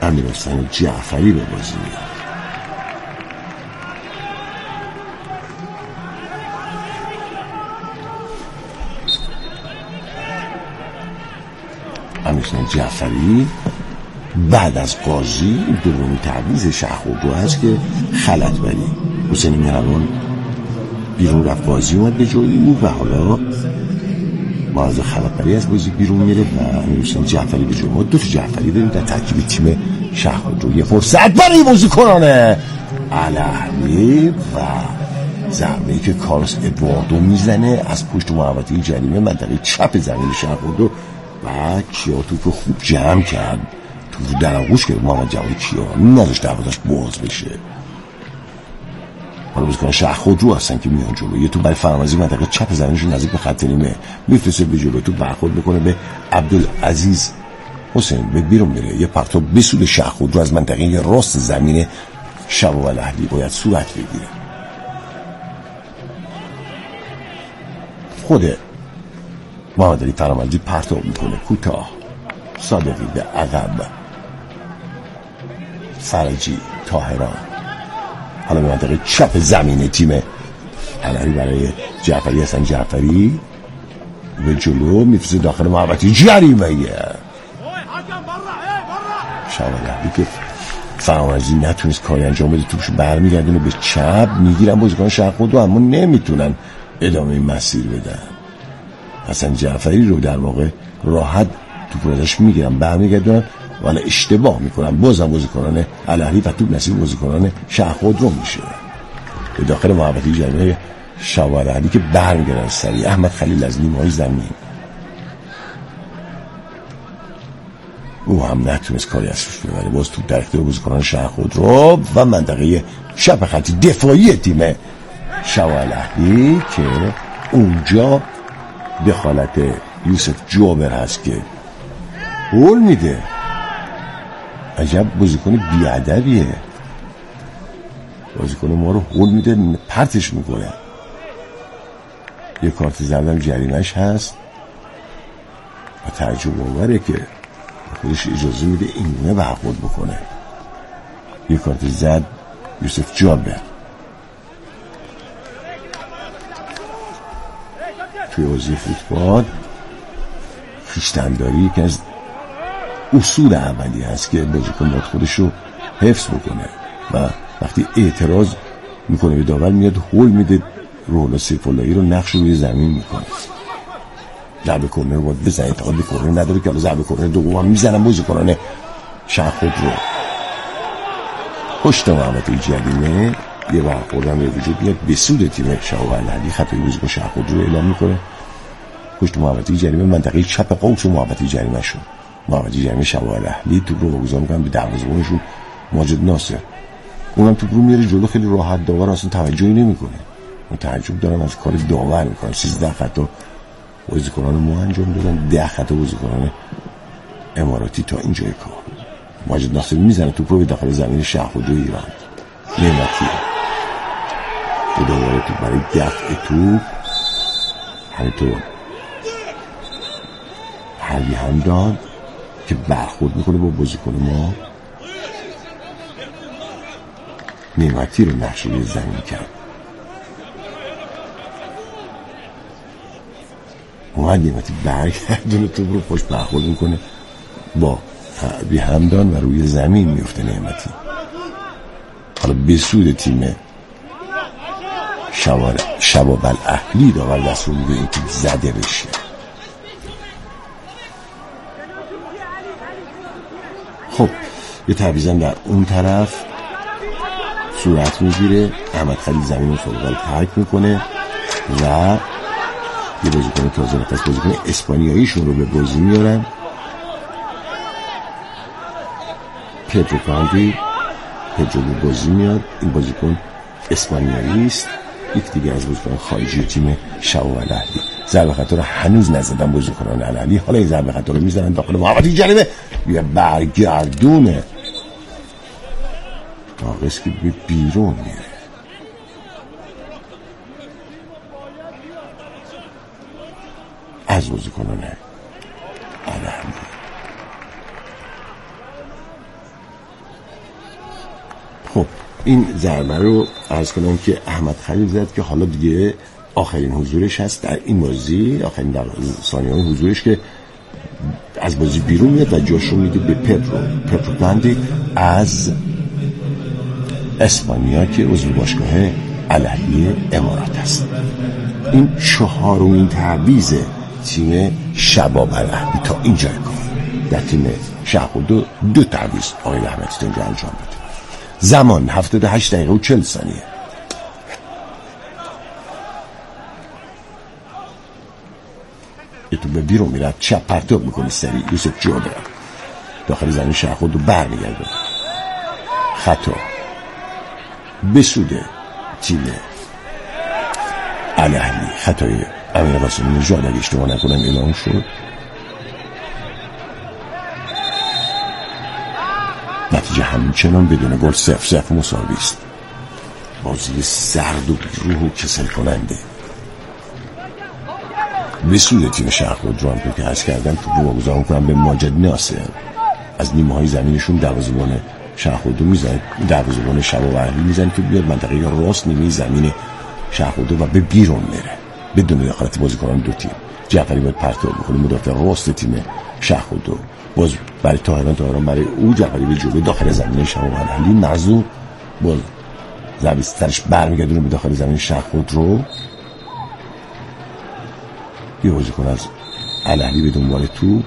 امیرحسین جعفری به بازی میاد. امیرحسین جعفری بعد از قاضی دومین تعویض شهرخودرو هست که خلعت بری حسین مهربان بیرون رفت، قاضی اومد به جای او و حالا معرض خلعت بری از بازی بیرون میره و امیرحسین جعفری به جای ما. دو تا جعفری داریم در ترکیب تیم شهرخودرو. یه فرصت برای بازیکنان الاهلی و ضربه‌ای که کارلوس ادواردو میزنه از پشت محوطه جریمه منطقه چپ زمین شهرخودرو و کیا توپ خوب جمع کرد، توپ در آغوش کرد محمد جواد کیا، نذاشت دروازش باز بشه. حالا بازیکن شهرخودرو هستن که میان جلو. یه توپ برای فرامرزی منطقه چپ زمینشون نزدیک به خط نیمه میفرسته به جلو، توپ برخورد میکنه به عبدالعزیز حسین به بیرون میره. یه پرتاب به سود شهرخودرو از منطقه راست زمین شباب الاهلی باید صورت بگیره. خود محمد علی فرامرزی پرتاب میکنه کوتاه، صادقی به عقب، فرجی، طاهران. حالا به منطقه چپ زمین تیم الاهلی برای جعفری هستن. جعفری به جلو میفرسته داخل محوطه جریمه شباب الاهلی که فرامرزی نتونست کاری انجام بده، توپشو برمیگردونه به چپ، میگیرن بازیکن شهرخودرو اما نمیتونن ادامه مسیر بدن. حسن جعفری رو در واقع راحت توپ رو ازش میگیرن برمیگردونن ولی اشتباه میکنن، بازم بازیکنان الاهلی و توپ نصیب بازیکنان شهرخودرو میشه به داخل محوطه جریمه شباب الاهلی که برمیگردن سریع. احمد خلیل از نیمه‌های زمین او هم نتونست کاری از روش ببره، باز توپ در اختیار بازیکنان شهرخودرو و منطقه چپ خط دفاعی تیم شباب الاهلی که اونجا دخالت یوسف جابر هست که هول میده. عجب بازیکن بیادبیه، بازیکن ما رو هول میده، پرتش میکنه. یه کارت زردم جریمش هست و تعجب آوره که خودش اجازه میده اینگونه برخورد بکنه. یه کارت زرد یوسف جابر. توی بازی فوتبال خویشتن‌داری که از اصول اولی هست که بازیکن باید خودش رو حفظ بکنه و وقتی اعتراض میکنه به داور میاد هول میده. رولا سیف‌اللهی رو نقش روی زمین میکنه. ضربه کرنر رو باید بزنه، اعتقاد به کرنر نداره که حالا ضربه کرنر دوم هم میزنن بازیکنان شهرخودرو. پشت محوطه جریمه یه برخوردم به وجود میاد به سود تیم شباب الاهلی. خطای بازیکن شهرخودرو رو اعلام میکنه. پشت محوطه جریمه منطقه چپ قوس و محوطه جریمه شون، محوطه جریمه شباب الاهلی توپ رو واگذار میکنن به دروازه‌بانشون ماجد ناصر. اونم توپ رو میاره جلو خیلی راحت، داور اصلا توجهی نمیکنه. من تعجب دارم از کار داور میکنم. 13 خطا بازیکنان ما انجام دادن، 10 خطا بازیکنان اماراتی تا اینجای کار. ماجد ناصر میزنه توپ رو به داخل زمین شهرخودرو ایران. نعمتی به داور توپ برای دفع توپ همینطور حلی هم داد که برخورد میکنه با بازیکن ما. نعمتی رو نقش روی زمین کرد. اومد نعمتی برگردونه توپ رو پشت برخورد میکنه با حلی همدان و روی زمین میفته نعمتی. حالا به سود تیم شباب الاهلی داور دست رو میده این توپ زده بشه. خب یه تعویضم در اون طرف صورت میگیره. احمد خلیل زمین رو فوتبال ترک میکنه و یه بازیکن تازه نفس، بازیکن اسپانیاییشون رو به بازی میارن. پدرو کاندی به بازی میاد. این بازیکن اسپانیایی است، یک دیگه از بازیکن خارجی تیم شباب الاهلی. ضربه خطا رو هنوز نزدن بازیکنان الاهلی. حالا این ضربه خطا رو میزنن داخل محوطه جریمه. یه برگردونه ناقص که به بیرون میره. از بازیکنان الاهلی خب این ضربه رو عرض کنم که احمد خلیل زد که حالا دیگه آخرین حضورش هست در این بازی، آخرین در ثانیه‌های حضورش که از بازی بیرون میاد و جاشو میده به پدرو گاندی از اسپانیا که عضو باشگاه الاهلی امارات است. این چهارمین تعویض تیم شباب الاهلی تا اینجای کار. در تیم شهرخود 2 تعویض آقای رحمتی تا اینجا انجام بده. زمان 78 دقیقه و 40 ثانیه. یه تو به بیرون میرد، چپ پرتاب میکنه سریع یوسف جابر داخل زمین شهرخود رو برمیگرده. خطا به سود تیم الاهلی، خطای امیر قاسمی نژاد اگه اشتباه نکنم اعلام شد. نتیجه همچنان بدون گل 0-0 مساوی است. بازی سرد و بیروح و کسل کننده به سود تیم شهرخود رو هم که عرض کردم تو واگذار میکنم به ماجد ناصر. از نیمه های زمینشون دروازه‌بان شهرخود رو میزنه، دروازه‌بان شباب اهلی میزنه که بیاد منطقه راست نیمه زمین شهرخود و به بیرون میره بدون دخالت بازیکنان دو تیم. جعفری باید پرتاب بکنه مدافع راست تیم شهرخود رو، باز برای طاهران برای او جعفری به جلو داخل زمین شباب اهلی. مرزو باز ضربه سرش برمیگردونه به داخل زمین شهرخود رو. یه بازیکن از الاهلی به دنبال تو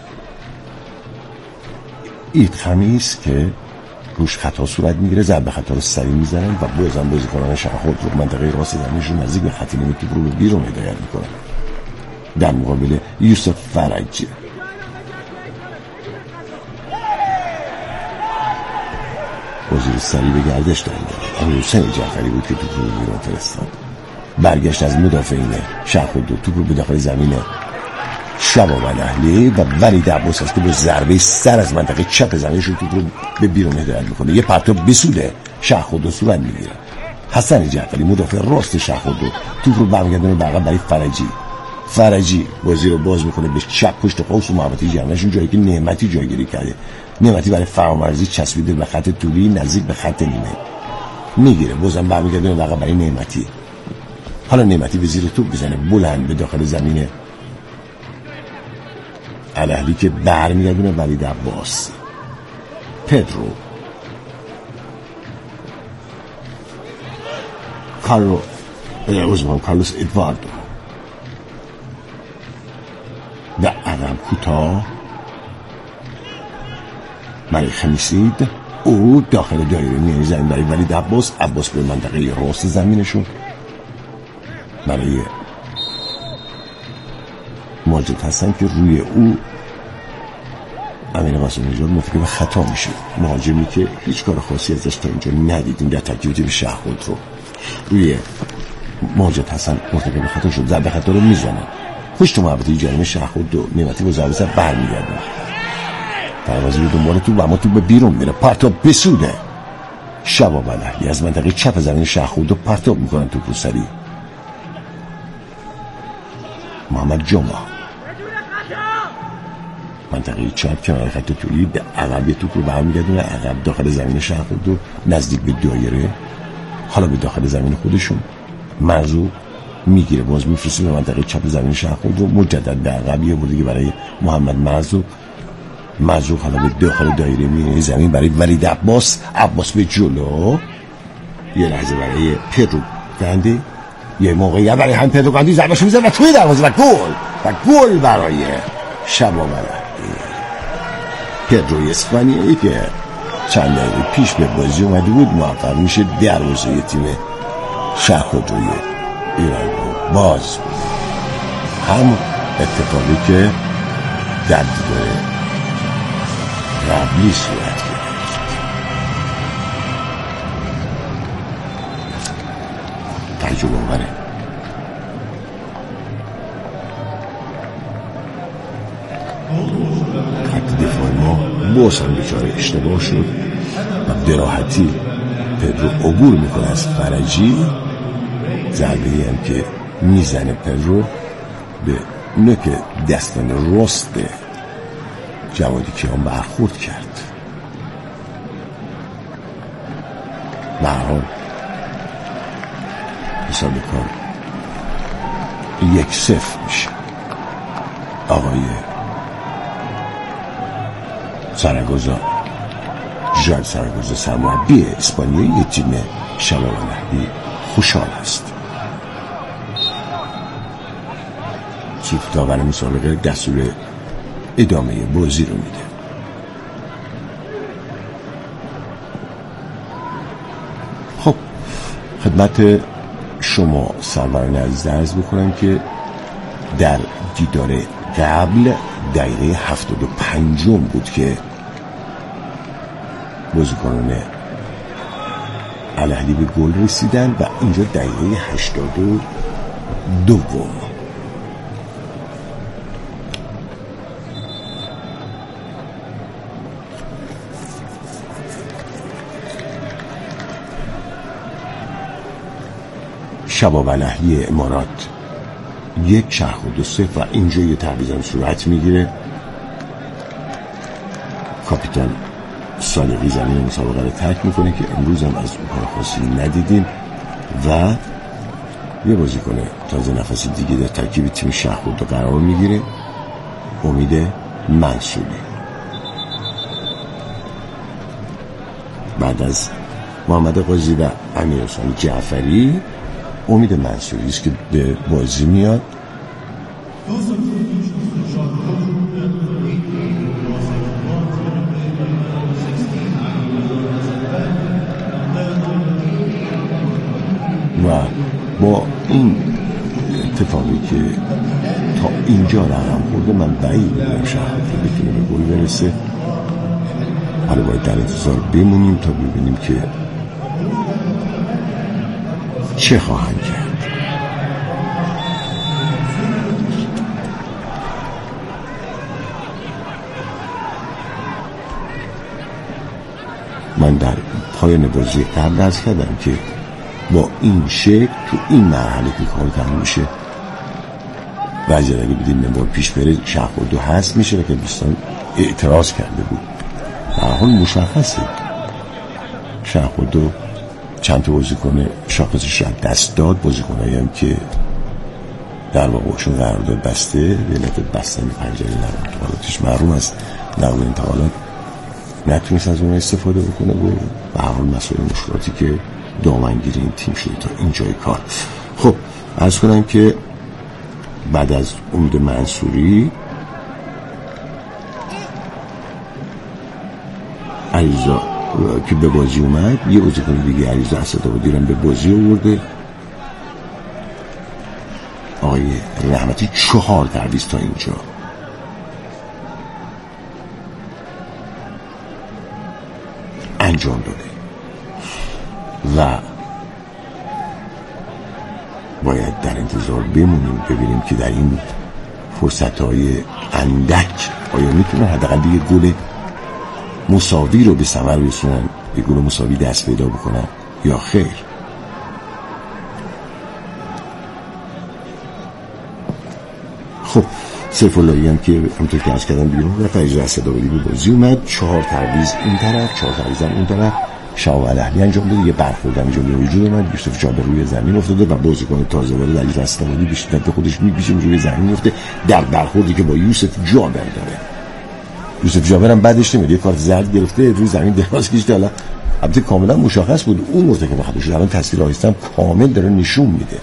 اید خمیس که روش خطا صورت میگیره، ضربه خطا رو سریع میزنن و بازم بازیکنان شهرخود رو منطقه راست زمینشون نزدیک به خط نیمه توپ رو به بیرون هدایت میکنن. در مقابل یوسف فرجی بازی رو سریع به گردش دارن. امیر حسین جعفری بود که توپ رو بیرون فرستاد. برگشت از مدافعین شهرخود رو توپ رو به داخل زمین شباب الاهلی و ولید عباس است که با ضربه سر از منطقه چپ زمینش رو توپ رو به بیرون هدایت میکنه. یه پرتاب به سود شهرخود رو صورت میگیره. حسن جعفری مدافع راست شهرخود رو توپ رو برمیگردونه به عقب برای فرجی بازی رو باز میکنه به چپ پشت قوس و محوطه جریمه‌شون، جایی که نعمتی جایگیری کرده. نعمتی برای فرامرزی چسبیده به خط طولی نزدیک به خط نیمه، میگیره بازم برمیگردونه به عقب برای نعمتی. حالا نعمتی به زیر توپ بزنه بلند به داخل زمین الاهلی که برمیگردونه ولید عباس. پدرو کارلوس ادواردو و عقب کوتاه برای خمیسید. او داخل دایره میانی زمین برای ولید عباس به منطقه راست زمینشون برای ماجد هستن که روی او امیر قاسمی نژاد مرتکب خطا میشه. مهاجمی که هیچ کار خاصی ازش تا اینجا ندیدیم در ترکیب تیم شهرخود رو، روی ماجد حسن مرتکب خطا شد. ضربه خطا رو میزنه پشت محوطه جریمه شهرخود رو. نعمتی با ضربه سر برمیگردونه دروازه رو دنبال تو و اما تو به بیرون میره. پرتاب بسوده شباب الاهلی از منطقه چپ زمین شهرخود رو پرتاب میکنن تو سری. محمد جمعه منطقه چپ کنار خط طولی به عقب توپ رو برمیگردونه. عقب داخل زمین شهرخود رو نزدیک به دایره، حالا به داخل زمین خودشون. مرزو میگیره باز میفرسته به منطقه چپ زمین شهرخود رو مجدد به عقب. یه بودی برای محمد مرزو حالا به داخل دایره میره زمین برای ولید عباس به جلو. یه لحظه برای پدرو گاندی، یه موقعیت برای هم پدرو گاندی ضربه‌شو میزنه و توی دروازه و گل برای شباب الاهلی. پدرو اسپانیایی که چند دقیقه پیش به بازی اومده بود موفق میشه دروازه تیم شهرخود روی ایران باز. هم اتفاقی که در دیدار قبلی صورت گرفت. تعجب آوره. خط دفاع ما باز هم بیچاره اشتباه شد و براحتی پدرو عبور میکنه از فرجی. ضربه هم که میزنه پدرو به نوک دستان راست جوادی کیان برخورد کرد. برحال حساب کار 1-0 میشه. آقای سراگوزا، ژال سراگوزا، سرمربی اسپانیایی تیم شباب الاهلی خوشحال است. چیف داور مسابقه دستور ادامه بازی رو میده. خب خدمت شما سروران عزیز عرض بکنم که در دیدار قبل دقیقه 75 بود که بازیکنان الاهلی به گل رسیدن و اینجا دقیقه 82. شباب الاهلی امارات 1-2-0 و اینجا یه تعویض هم صورت میگیره. کاپیتان صادقی زمین مسابقه رو ترک میکنه که امروز هم از اون کار خاصی ندیدیم و یه بازیکن تازه نفس دیگه در ترکیب تیم شهرخورد قرار میگیره، امید منصوری. بعد از محمد قاضی و امیرحسین جعفری، امید منصوری است که به بازی میاد. و با این اتفاقی که تا اینجا رقم خورده، من بعید میدونم شهرخورد بتونه به گل برسه. حالا باید در انتظار بمونیم تا ببینیم که چه خواهند کرد. من در پایان بازی قبل عرض کردم که با این شکل تو این مرحله که کار تموم میشه، وضعیت اگه بدیم نمبر پیش بره شهرخورد هست میشه و که دوستان اعتراض کرده بود. در حال مشخصه شهرخورد چند تا بازیکن شاخصش را دست داد، بازیکنایی هم که در واقعشون قرارداد بسته، به نفت بستن پنجره انتقالاتش محروم است، نقل انتقالات نتونست از اون استفاده بکنه و به هر حال مسئله مشکلاتی که دامنگیری این تیم شده تا اینجای کار. خب عرض کنم که بعد از امید منصوری، علیزا که به بازی اومد، یه بازیکن دیگه علیزا اسدآبادی رو به بازی آورده. آقای رحمتی 4 تعویض تا اینجا. انجام داده و باید در انتظار بمونیم ببینیم که در این فرصت‌های اندک آیا میتونه حداقل یه گل مساوی رو به ثمر برسونن، یه گل مساوی دست پیدا بکنن یا خیر. خب سیف اللهی هم که همونطور که از کردم بیرون و فریض اسدآبادی به بازی اومد. 4 تعویض این طرف، 4 تعویض هم اون طرف. شباب الاهلی انجام داده، یه برخورد هم جلوی وجود اومد، یوسف جابر روی زمین افتاده و بازیکن تازه وارد علیرضا اسدآبادی به شدت خودش میپیچه روی زمین میفته در برخوردی که با یوسف جابر داره. یوسف جابر هم بعدش نمیاد، یه کارت زرد گرفته روی زمین دراز کشیده. حالا البته کاملا مشخص بود اون مرتکب خطا شده، الان تصویر آهسته کامل داره نشون میده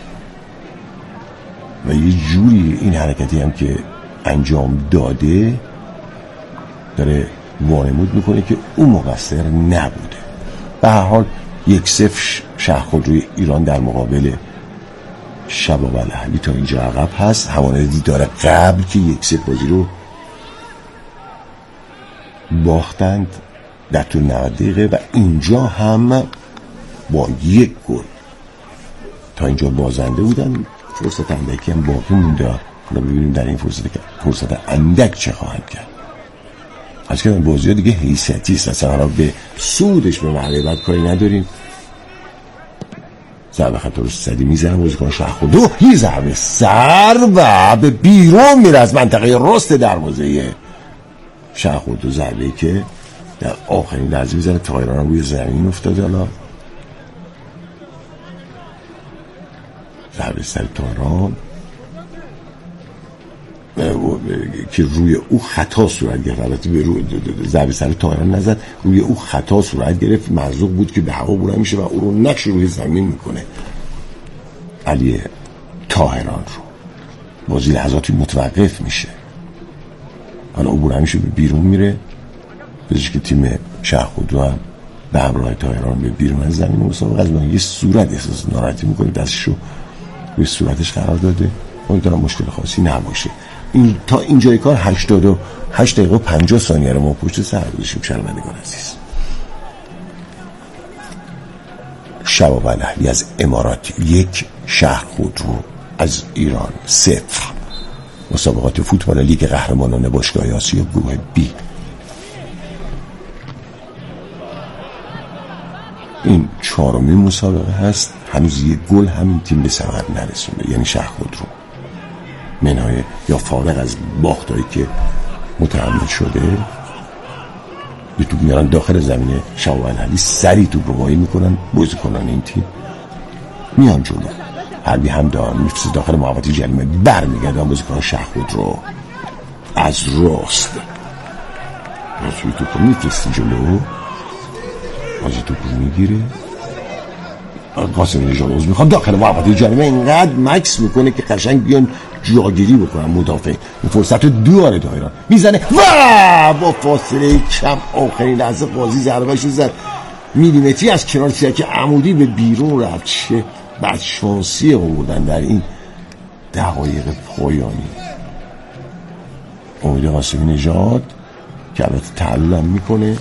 و یه جوری این حرکتی هم که انجام داده داره وانمود میکنه که اون مقصر نبوده. به هر حال 1-0 شهرخورد ایران در مقابل شباب الاهلی تا اینجا عقب هست، همانند دیدار قبل که 1-0 بازی رو باختند در طول 90 دقیقه و اینجا هم با 1 گل تا اینجا بازنده بودن. فرصت اندکی هم باقی مونده. حالا ببینیم در این فرصت اندک چه خواهند کرد. از که بازی ها دیگه حیثیتی است، اصلا حالا به سودش به مرحله بعد کاری نداریم. ضربه خطا رو سری میزنن بازیکن شهرخورد، یه ضربه سر و به بیرون میره از منطقه راست دروازه شهرخورد. ضربه‌ای که در آخرین لحظه میزنه، تایران روی زمین افتاده. حالا ضربه سر تهران که روی او خطا صورت گرفت. البته به روی ضربه سر تهران نزد، روی او خطا صورت گرفت. مرزوق بود که به هوا بلند میشه و او رو نقش روی زمین میکنه، علی طاهران رو. بازی لحظاتی متوقف میشه. حالا او بلند میشه به بیرون میره، بذارش که تیم شهرخودرو هم به همراه طاهران به بیرون از زمین مسابقه از یه صورت احساس ناراحتی میکنه، دستشو روی صورتش قرار داده. امیدوارم مشکل خاصی نباشه. تا اینجای کار 88 دقیقه و 50 ثانیه رو ما پشت سر گذاشتیم. شنوندگان عزیز، شباب الاهلی از امارات 1، شهرخودرو از ایران 0. مسابقات فوتبال لیگ قهرمانان باشگاه آسیا گروه بی. این 4مین مسابقه هست. هنوز یک گل همین تیم به ثمر نرسونده، یعنی شهرخودرو، منهای یا فارغ از باختایی که متحمل شده. یه توپ میارن داخل زمین شباب الاهلی، سری توپ رو وایی میکنن بازیکنان این تیم، میان جلو، حربی هم دارن میفرسته داخل محوطه جریمه، برمیگردن بازیکنان شهرخودرو از راست توی توپ رو میفرسته جلو، بازی توپ رو میگیره. قاسم نژاد عضو میخواد داخل محوطه جریمه اینقدر مکس میکنه که قشنگ بیان جاگیری بکنن مدافع. این فرصت رو دواره دایران میزنه و با فاصله کم آخرین لحظه بازی ضربه‌شو زد میلیمتری از کنار تیرک عمودی به بیرون رفت. چه بدشانسی آوردن در این دقایق پایانی. امید قاسم نژاد که البته تعلل میکنه،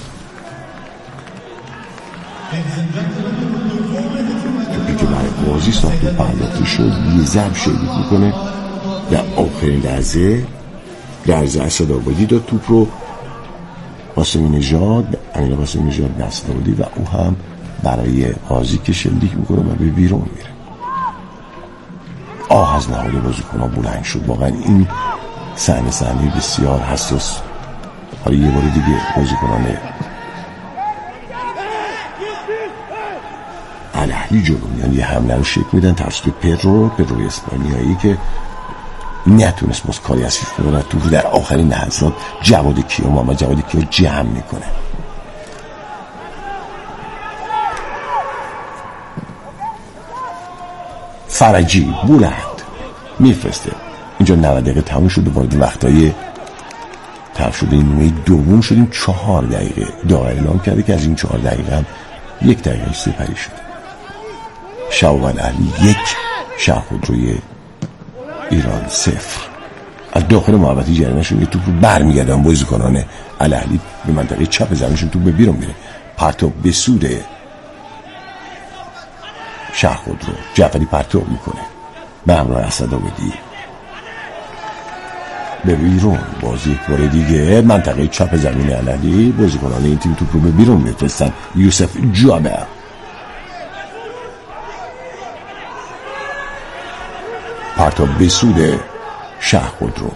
توپی که برای بازی ساخت و پرداخته شد یه ضرب شدید میکنه در آخرین لحظه. لحظه اسدآبادی داد توپ رو قاسم نژاد، امیر قاسم نژاد به اسدآبادی و او هم برای قاضی که شلیک میکنه و به بیرون میره. آه از نهاد بازیکن‌ها بلند شد. واقعا این صحنه بسیار حساس. حالا یه بار دیگه بازیکنان الاهلی جلو میان، یه حمله رو شکل میدن توسط پدرو اسپانیایی که نتونست باز کاری از فیفا کنه. تو در آخرین لحظات محمد جواد کیا جمع میکنه. فرجی بلند میفرسته. اینجا 90 دقیقه تموم شده، وارد وقتای تموم شده این نیمه دوم شدیم. 4 دقیقه داور اعلام کرده که از این 4 دقیقه هم 1 دقیقه سپری شده. شباب الاهلی 1، شهرخودروی ایران 0. از داخل محوطه جریمه شون یه توپ رو برمیگردن بازیکنان الاهلی به منطقه چپ زمینشون، توپ به بیرون میره، پرتاب به سود شهرخودرو. جعفری پرتاب میکنه به همراه اسدآبادی به بیرون. بازی یک بار دیگه منطقه چپ زمین الاهلی، بازیکنان این تیم توپ رو به بیرون میفرستن. یوسف جابر پرتاب به سود شهرخودرو،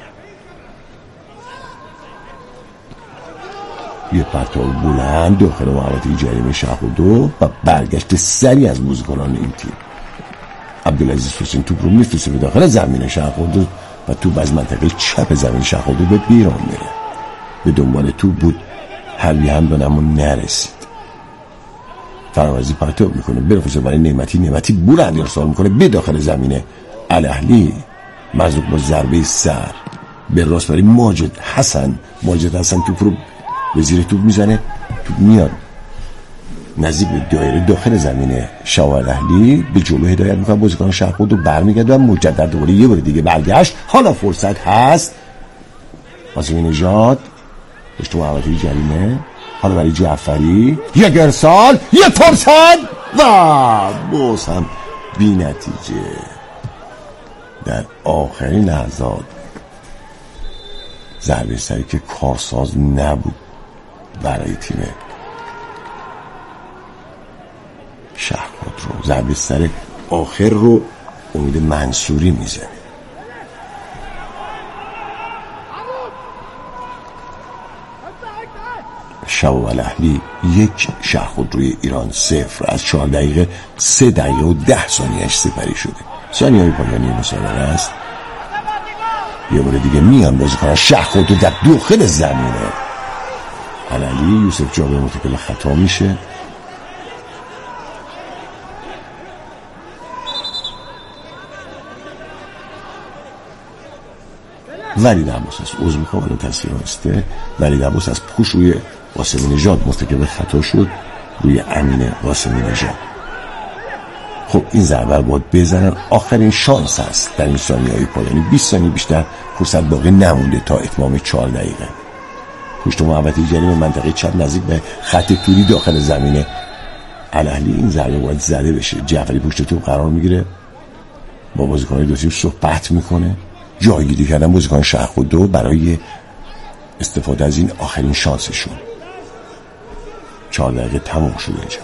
یه پرتاب بلند داخل محوطه جریمه شهرخودرو و برگشت سری از بازیکنان این تیم. عبدالعزیز حسین توپ رو میفرسته به داخل زمین شهرخودرو و توپ از منطقه چپ زمین شهرخودرو به بیرون میره. به دنبال توپ بود، حربی هم دادن اما نرسید. فرامرزی پرتاب میکنه برفرسته برای نعمتی بلند ارسال میکنه به داخل زمین الاهلی. مرزوق با ضربه سر به راست برای ماجد حسن توپ رو به زیر توپ میزنه. توپ میاد نزدیک به دایره داخل زمین شباب الاهلی، به جلو هدایت میکنه بازیکن شهرخودرو، برمیگرده و مجدد دوباره یه بار دیگه برگشت. حالا فرصت هست. قاسم نژاد پشت محوطه جریمه، حالا برای جعفری یک ارسال، یک فرصت و باز هم بی نتیجه. در آخرین لحظات ضربه سری که کارساز نبود برای تیم شهرخودرو. ضربه سر آخر رو امید منصوری میزنه. شباب الاهلی 1، شهرخودروی ایران 0. از 4 دقیقه 3 دقیقه و 10 ثانیه‌اش سپری شده. ثانیه‌های پایانی مسابقه است. یه بار دیگه میان بازیکنان شهر خود رو در داخل زمینه. عللی یوسف جابر مرتکب خطا میشه. ولید عباس است. عضو میخوام الان تصویر هسته. ولید عباس از پوش روی قاسمی نژاد مرتکب خطا شد، روی امین قاسمی نژاد. خب این ضربه باید بزنن. آخرین شانس هست در این ثانیه‌های پایانی. 20 ثانیه بیشتر فرصت باقی نمونده تا اتمام 4 دقیقه. پشت محوطه جریمه منطقه چپ نزدیک به خط توری داخل زمینه الاهلی. این ضربه باید زده بشه. جعفری پشت توپ قرار میگیره، با بازیکن‌های دو تیم صحبت میکنه. جایگیری کردن بازیکن شهر خودرو برای استفاده از این آخرین شانسشون. 4 دقیقه تمام شده اینجا.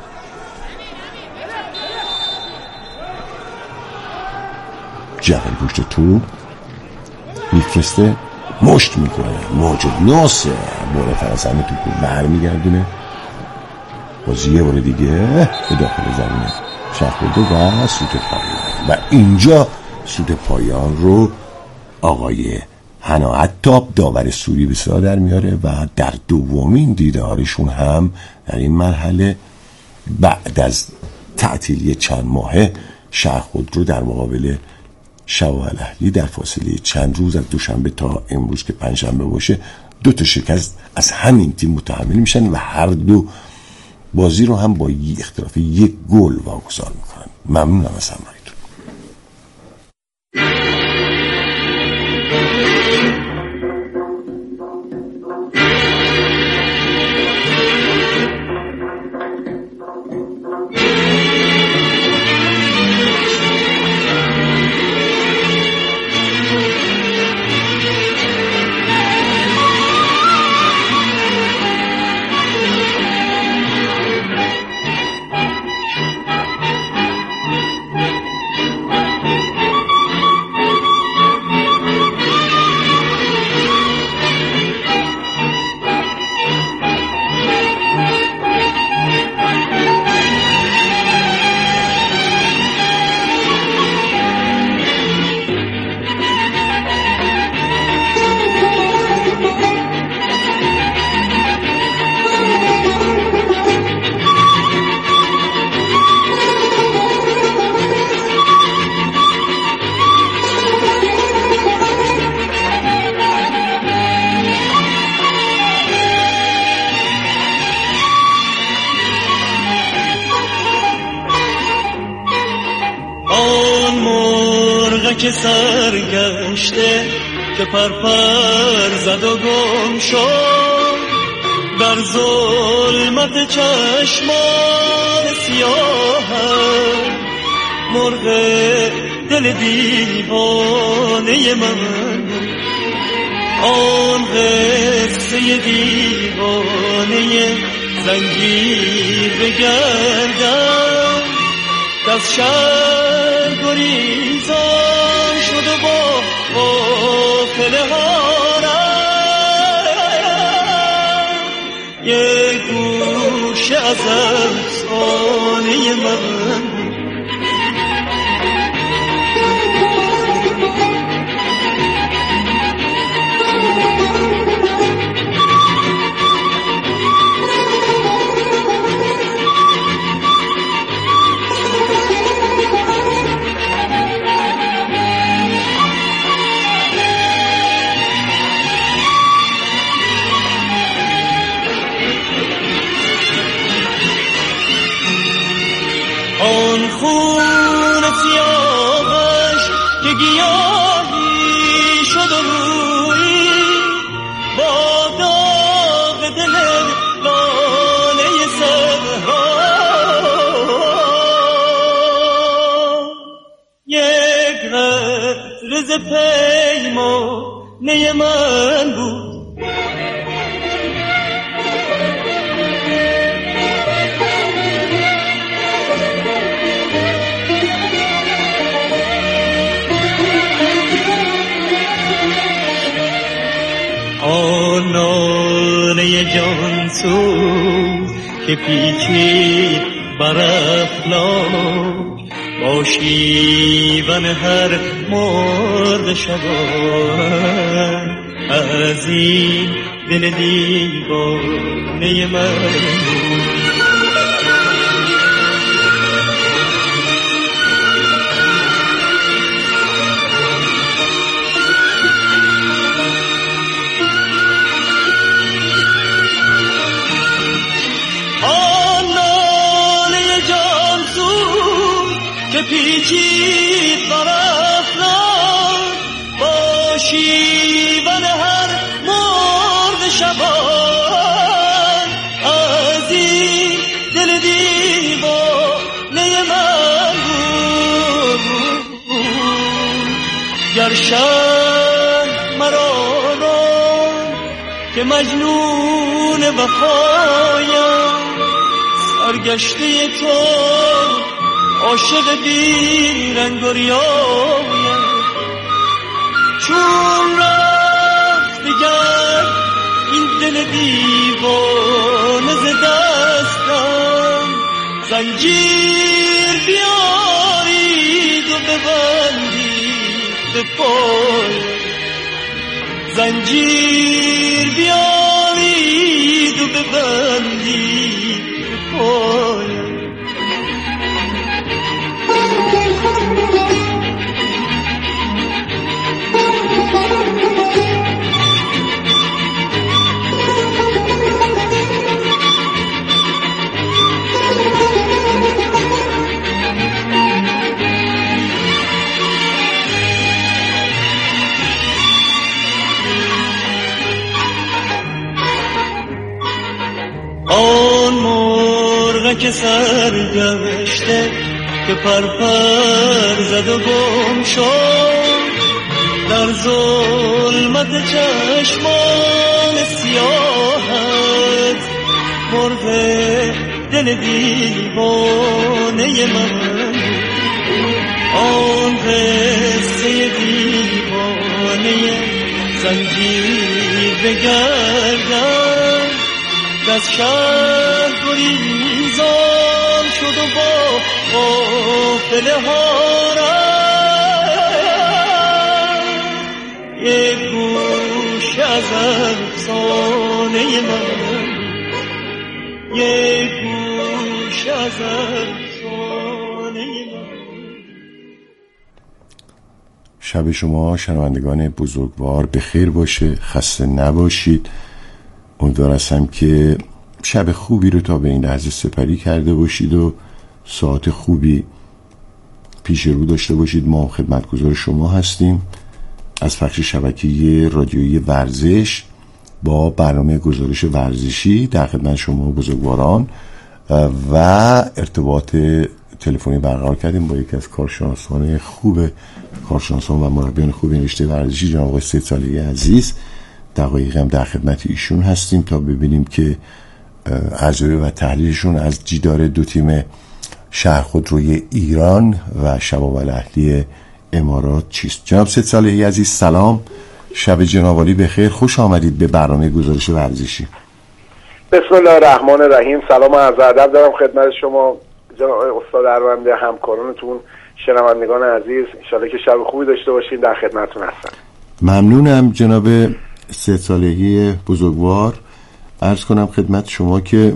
جعفری پشت توپ میفرسته، مشت میکنه، موجود ناسه بوره فرسنه توپ برمیگردونه. بازی یه بار دیگه به داخل زمینه شهر خودرو و سوت پایان. و اینجا سوت پایان رو آقای حنا عطاب داور سوری به صدا در میاره و در دومین دیدارشون هم در این مرحله بعد از تعطیلی چند ماهه شهر خودرو در مقابل شواهد الاهلی در فاصله چند روز از دوشنبه تا امروز که پنجشنبه باشه 2 شکست از همین تیم متحمل میشن و هر دو بازی رو هم با اختلاف 1 گل واگذار میکنن. ممنونم از همراهیتون. که سرگشته که پرپر زد و گم شد در ظلمت چشمان سیاهم، مرغ دل دیوانه من، آن قصه دیوانه زنگیر بگردم دست شهر گریزان شد و با قافله هارم یک گوشه از افسانه من. آن خون سیاهش که گیاهی شد و روی با داغ دل لاله صحرا، یک قطره ز پیمانه من بود. آن ناله جانسوز که پیچید بر افلاک با شیون هر مرد شبان از این دل دیوانه من. پیچید بر افلاک با شیون هر مرد شبان از این دل دیوانه من بود. گر شهر مرا راند که مجنون وفایم سرگشته تو عاشق بی رنگ و ریایم چون رفت دیگر این دل دیوانه ز دستم زنجیر بیارید و ببندید به پایم زنجیر بیارید و ببندید به پایم. آن مرغک سرگشته که پرپر زد و گم شد در ظلمت چشمان سیاهت مرغ دل دیوانه من. آن قصه دیوانه زنجیر بگردم از شهر گریزان شد و با قافله ها رفت یک گوش از افسانه من یک گوش از افسانه من. شب شما شنوندگان بزرگوار بخیر باشه، خسته نباشید. امیدوار هستم که شب خوبی رو تا به این لحظه سپری کرده باشید و ساعت خوبی پیش رو داشته باشید. ما خدمتگزار شما هستیم از بخش شبکه رادیویی ورزش با برنامه گزارش ورزشی در خدمت شما بزرگواران و ارتباط تلفنی برقرار کردیم با یکی از کارشناسان خوب کارشناسان و مربیان خوب این رشته ورزشی جناب آقای سید صالحی عزیز. دقایقی هم در خدمت ایشون هستیم تا ببینیم که عرضه و تحلیلشون از جیدار دو تیم شهرخودروی ایران و شباب الاهلی امارات چیست. جناب سید صالحی عزیز سلام، شب جناب عالی بخیر، خوش آمدید به برنامه گزارش ورزشی. بسم الله الرحمن الرحیم. سلام و عرض ادب دارم خدمت شما جناب استاد ارونده، همکارانتون، شنوندگان عزیز. ان شاءالله که شب خوبی داشته باشین. در خدمتتون هستم. ممنونم جناب سید صالحی بزرگوار. عرض کنم خدمت شما که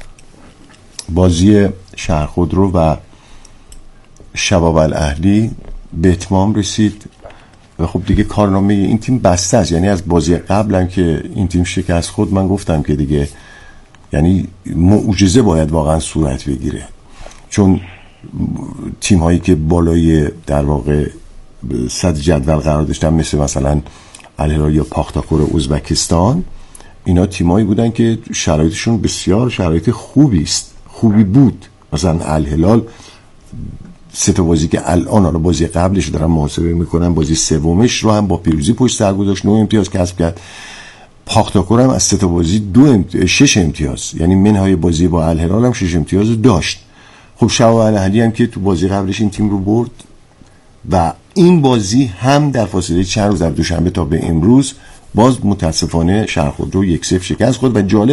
بازی شهرخودرو و شباب الاهلی به اتمام رسید و خب دیگه کارنامه این تیم بسته است. یعنی از بازی قبلم که این تیم شکست خود من گفتم که دیگه یعنی معجزه باید واقعا صورت بگیره، چون تیم هایی که بالای در واقع صدر جدول قرار داشتن مثلا الهلال یا پاختاکور ازبکستان، اینا تیمایی بودن که شرایطشون بسیار شرایط خوبی بود. مثلا الهلال سه تا بازی که الان حالا بازی قبلش دارن محاسبه میکنن، بازی سومش رو هم با پیروزی پشت سر گذاشت، 9 امتیاز کسب کرد. پاختاکور هم از سه تا بازی 6 امتیاز، یعنی منهای بازی با الهلال هم 6 امتیاز داشت. خب شباب الاهلی هم که تو بازی قبلش این تیم رو برد و این بازی هم در فاصله چند روز از دوشنبه تا به امروز باز متاسفانه شهرخودرو 1-0 شکست خورد. و جالب